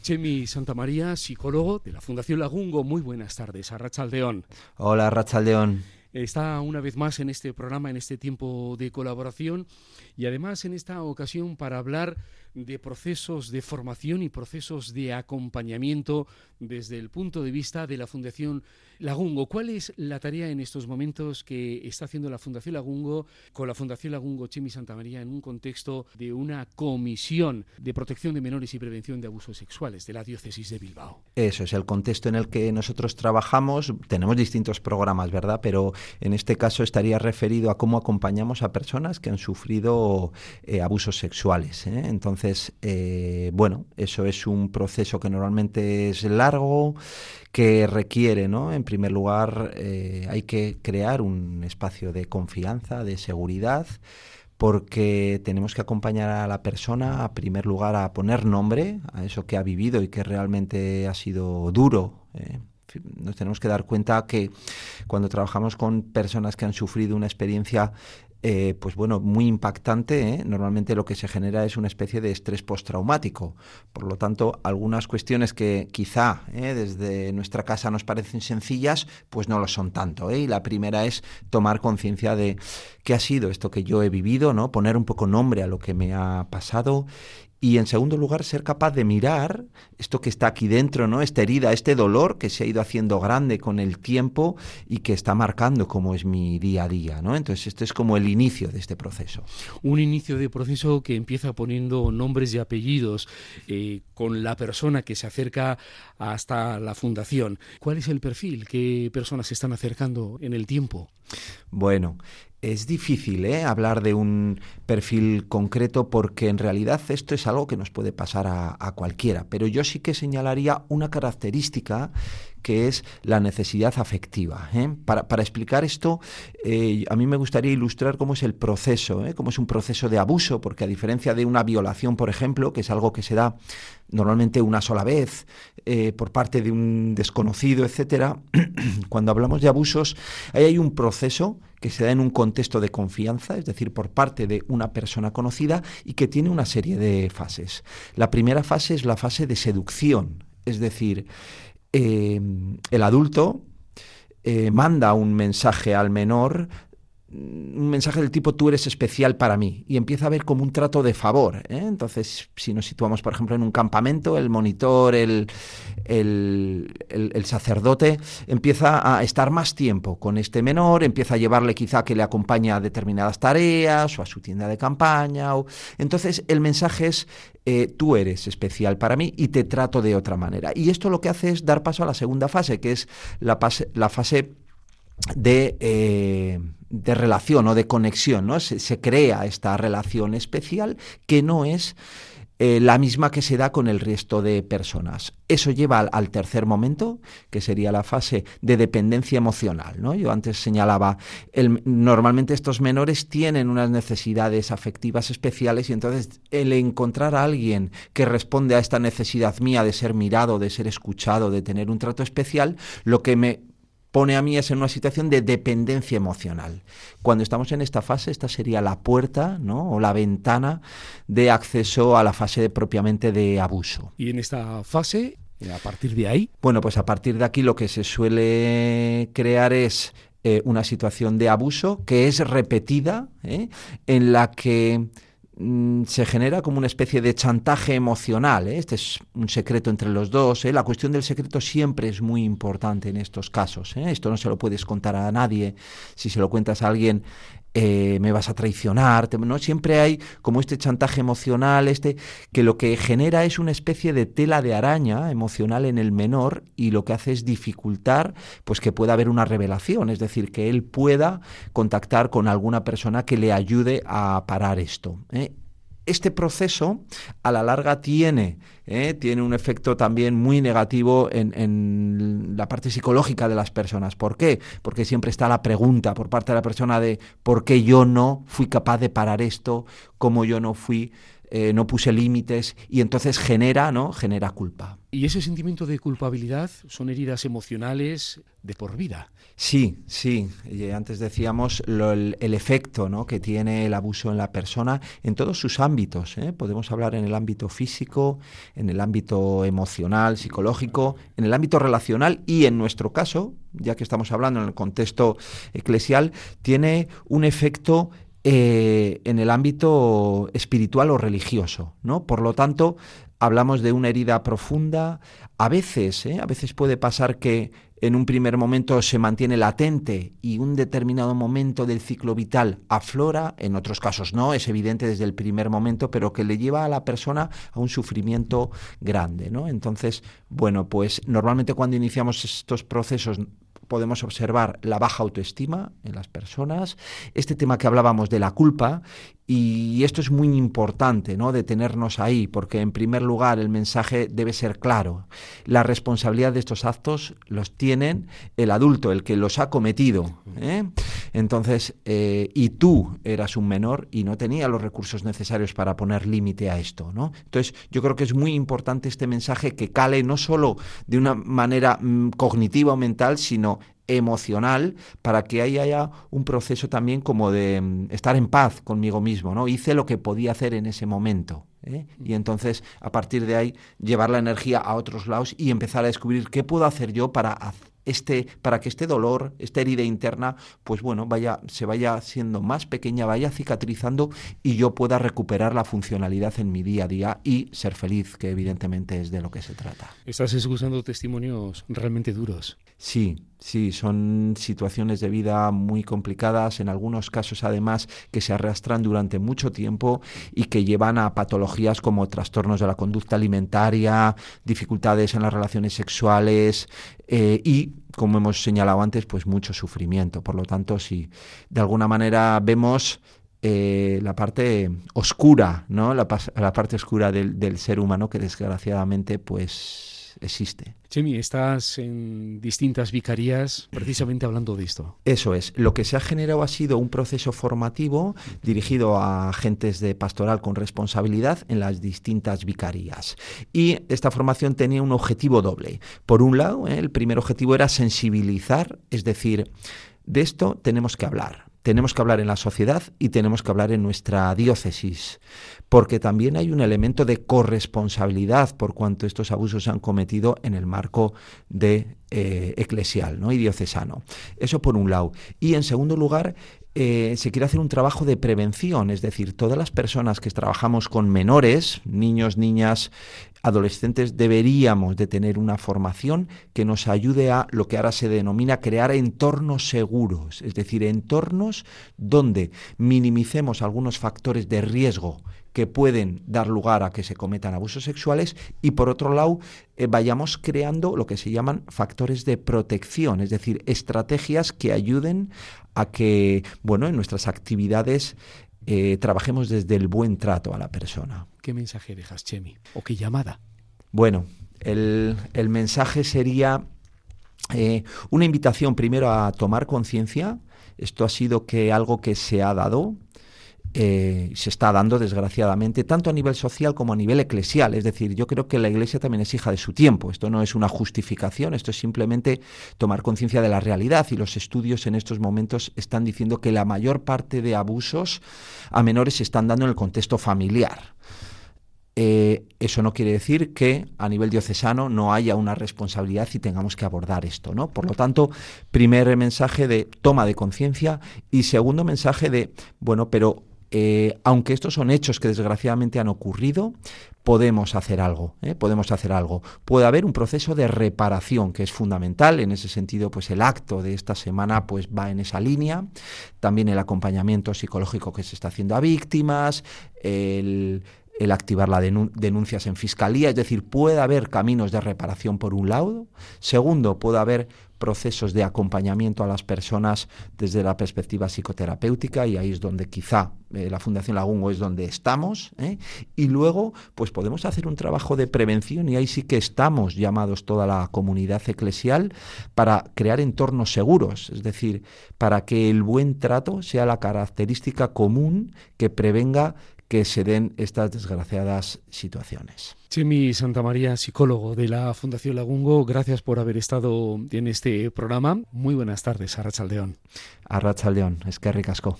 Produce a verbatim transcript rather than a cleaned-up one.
Chemi Santamaría, psicólogo de la Fundación Lagungo. Muy buenas tardes, Arratsaldeon. Hola, Arratsaldeon. Está una vez más en este programa, en este tiempo de colaboración, y además en esta ocasión para hablar de procesos de formación y procesos de acompañamiento desde el punto de vista de la Fundación Lagungo. ¿Cuál es la tarea en estos momentos que está haciendo la Fundación Lagungo con la Fundación Lagungo Chemi Santamaría en un contexto de una comisión de protección de menores y prevención de abusos sexuales de la diócesis de Bilbao? Eso es el contexto en el que nosotros trabajamos. Tenemos distintos programas, ¿verdad? Pero en este caso estaría referido a cómo acompañamos a personas que han sufrido eh, abusos sexuales, ¿eh? Entonces, eh, bueno, eso es un proceso que normalmente es largo, que requiere, ¿no? En primer lugar, eh, hay que crear un espacio de confianza, de seguridad, porque tenemos que acompañar a la persona, en primer lugar, a poner nombre a eso que ha vivido y que realmente ha sido duro. Eh. Nos tenemos que dar cuenta que cuando trabajamos con personas que han sufrido una experiencia Eh, pues bueno, muy impactante, ¿eh? Normalmente lo que se genera es una especie de estrés postraumático. Por lo tanto, algunas cuestiones que quizá ¿eh? desde nuestra casa nos parecen sencillas, pues no lo son tanto, ¿eh? Y la primera es tomar conciencia de qué ha sido esto que yo he vivido, ¿no? Poner un poco nombre a lo que me ha pasado. Y en segundo lugar, ser capaz de mirar esto que está aquí dentro, ¿no? Esta herida, este dolor que se ha ido haciendo grande con el tiempo y que está marcando cómo es mi día a día, ¿no? Entonces, esto es como el inicio de este proceso. Un inicio de proceso que empieza poniendo nombres y apellidos eh, con la persona que se acerca hasta la fundación. ¿Cuál es el perfil? ¿Qué personas se están acercando en el tiempo? Bueno, es difícil ¿eh? hablar de un perfil concreto porque en realidad esto es algo que nos puede pasar a, a cualquiera, pero yo sí que señalaría una característica que es la necesidad afectiva. ¿eh? Para, para explicar esto, eh, a mí me gustaría ilustrar cómo es el proceso, ¿eh? cómo es un proceso de abuso, porque a diferencia de una violación, por ejemplo, que es algo que se da normalmente una sola vez eh, por parte de un desconocido, etcétera, cuando hablamos de abusos, ahí hay un proceso que se da en un contexto de confianza, es decir, por parte de una persona conocida y que tiene una serie de fases. La primera fase es la fase de seducción, es decir, eh, el adulto eh, manda un mensaje al menor, un mensaje del tipo tú eres especial para mí, y empieza a ver como un trato de favor, ¿eh? Entonces, si nos situamos, por ejemplo, en un campamento, el monitor, el, el, el, el sacerdote empieza a estar más tiempo con este menor, empieza a llevarle quizá que le acompañe a determinadas tareas o a su tienda de campaña. O... Entonces, el mensaje es eh, tú eres especial para mí y te trato de otra manera. Y esto lo que hace es dar paso a la segunda fase, que es la, pase, la fase de... Eh, de relación o de conexión, ¿no? Se, se crea esta relación especial que no es eh, la misma que se da con el resto de personas. Eso lleva al, al tercer momento, que sería la fase de dependencia emocional, ¿no? Yo antes señalaba, el, normalmente estos menores tienen unas necesidades afectivas especiales y entonces el encontrar a alguien que responde a esta necesidad mía de ser mirado, de ser escuchado, de tener un trato especial, lo que me pone a mí es en una situación de dependencia emocional. Cuando estamos en esta fase, esta sería la puerta, ¿no? O la ventana de acceso a la fase de, propiamente de abuso. Y en esta fase, a partir de ahí... Bueno, pues a partir de aquí lo que se suele crear es eh, una situación de abuso que es repetida, ¿eh? en la que se genera como una especie de chantaje emocional, ¿eh? Este es un secreto entre los dos, ¿eh? La cuestión del secreto siempre es muy importante en estos casos, ¿eh? Esto no se lo puedes contar a nadie. Si se lo cuentas a alguien, eh, me vas a traicionar, ¿no? Siempre hay como este chantaje emocional, este que lo que genera es una especie de tela de araña emocional en el menor y lo que hace es dificultar pues que pueda haber una revelación, es decir, que él pueda contactar con alguna persona que le ayude a parar esto, ¿eh? Este proceso a la larga tiene, ¿eh? tiene un efecto también muy negativo en, en la parte psicológica de las personas. ¿Por qué? Porque siempre está la pregunta por parte de la persona de ¿por qué yo no fui capaz de parar esto? ¿Cómo yo no fui eh, no puse límites y entonces genera, ¿no? Genera culpa. ¿Y ese sentimiento de culpabilidad son heridas emocionales de por vida? Sí, sí. Y antes decíamos lo, el, el efecto, ¿no? que tiene el abuso en la persona en todos sus ámbitos, ¿eh? Podemos hablar en el ámbito físico, en el ámbito emocional, psicológico, en el ámbito relacional y en nuestro caso, ya que estamos hablando en el contexto eclesial, tiene un efecto eh, en el ámbito espiritual o religioso, ¿no? Por lo tanto, hablamos de una herida profunda. A veces, ¿eh? a veces puede pasar que en un primer momento se mantiene latente y un determinado momento del ciclo vital aflora, en otros casos no, es evidente desde el primer momento, pero que le lleva a la persona a un sufrimiento grande, ¿no? Entonces, bueno, pues normalmente cuando iniciamos estos procesos podemos observar la baja autoestima en las personas, este tema que hablábamos de la culpa, y esto es muy importante, ¿no? Detenernos ahí, porque en primer lugar el mensaje debe ser claro. La responsabilidad de estos actos los tienen el adulto, el que los ha cometido, ¿eh? Entonces, eh, y tú eras un menor y no tenías los recursos necesarios para poner límite a esto, ¿no? Entonces, yo creo que es muy importante este mensaje que cale no solo de una manera mm, cognitiva o mental, sino emocional, para que ahí haya un proceso también como de um, estar en paz conmigo mismo, ¿no? Hice lo que podía hacer en ese momento, ¿eh? Y entonces, a partir de ahí, llevar la energía a otros lados y empezar a descubrir qué puedo hacer yo para este, para que este dolor, esta herida interna, pues bueno, vaya, se vaya siendo más pequeña, vaya cicatrizando y yo pueda recuperar la funcionalidad en mi día a día y ser feliz, que evidentemente es de lo que se trata. Estás escuchando testimonios realmente duros. Sí, sí, son situaciones de vida muy complicadas, en algunos casos además que se arrastran durante mucho tiempo y que llevan a patologías como trastornos de la conducta alimentaria, dificultades en las relaciones sexuales eh, y, como hemos señalado antes, pues mucho sufrimiento. Por lo tanto, sí, de alguna manera vemos Eh, la parte oscura, ¿no? La, la parte oscura del, del ser humano que desgraciadamente pues existe. Chemi, estás en distintas vicarías precisamente hablando de esto. Eso es. Lo que se ha generado ha sido un proceso formativo dirigido a agentes de pastoral con responsabilidad en las distintas vicarías. Y esta formación tenía un objetivo doble. Por un lado, ¿eh? el primer objetivo era sensibilizar, es decir, de esto tenemos que hablar. Tenemos que hablar en la sociedad y tenemos que hablar en nuestra diócesis, porque también hay un elemento de corresponsabilidad por cuanto estos abusos se han cometido en el marco de eh, eclesial, ¿no? y diocesano. Eso por un lado. Y en segundo lugar, eh, se quiere hacer un trabajo de prevención, es decir, todas las personas que trabajamos con menores, niños, niñas, adolescentes, deberíamos de tener una formación que nos ayude a lo que ahora se denomina crear entornos seguros, es decir, entornos donde minimicemos algunos factores de riesgo que pueden dar lugar a que se cometan abusos sexuales y, por otro lado, eh, vayamos creando lo que se llaman factores de protección, es decir, estrategias que ayuden a que, bueno, en nuestras actividades eh, trabajemos desde el buen trato a la persona. ¿Qué mensaje dejas, Chemi? ¿O qué llamada? Bueno, el, el mensaje sería eh, una invitación primero a tomar conciencia. Esto ha sido que algo que se ha dado, eh, se está dando desgraciadamente, tanto a nivel social como a nivel eclesial. Es decir, yo creo que la Iglesia también es hija de su tiempo. Esto no es una justificación, esto es simplemente tomar conciencia de la realidad. Y los estudios en estos momentos están diciendo que la mayor parte de abusos a menores se están dando en el contexto familiar. Eh, eso no quiere decir que a nivel diocesano no haya una responsabilidad y tengamos que abordar esto, ¿no? Por lo tanto, primer mensaje de toma de conciencia y segundo mensaje de, bueno, pero eh, aunque estos son hechos que desgraciadamente han ocurrido, podemos hacer algo, ¿eh? podemos hacer algo. Puede haber un proceso de reparación que es fundamental. En ese sentido, pues el acto de esta semana pues va en esa línea. También el acompañamiento psicológico que se está haciendo a víctimas, el... el activar las denun- denuncias en fiscalía, es decir, puede haber caminos de reparación por un lado. Segundo, puede haber procesos de acompañamiento a las personas desde la perspectiva psicoterapéutica y ahí es donde quizá eh, la Fundación Lagungo es donde estamos, ¿eh? Y luego pues podemos hacer un trabajo de prevención y ahí sí que estamos llamados toda la comunidad eclesial para crear entornos seguros, es decir, para que el buen trato sea la característica común que prevenga que se den estas desgraciadas situaciones. Chemi Santamaría, psicólogo de la Fundación Lagungo, gracias por haber estado en este programa. Muy buenas tardes, Arratsaldeon. Arratsaldeon, eskerrik asko.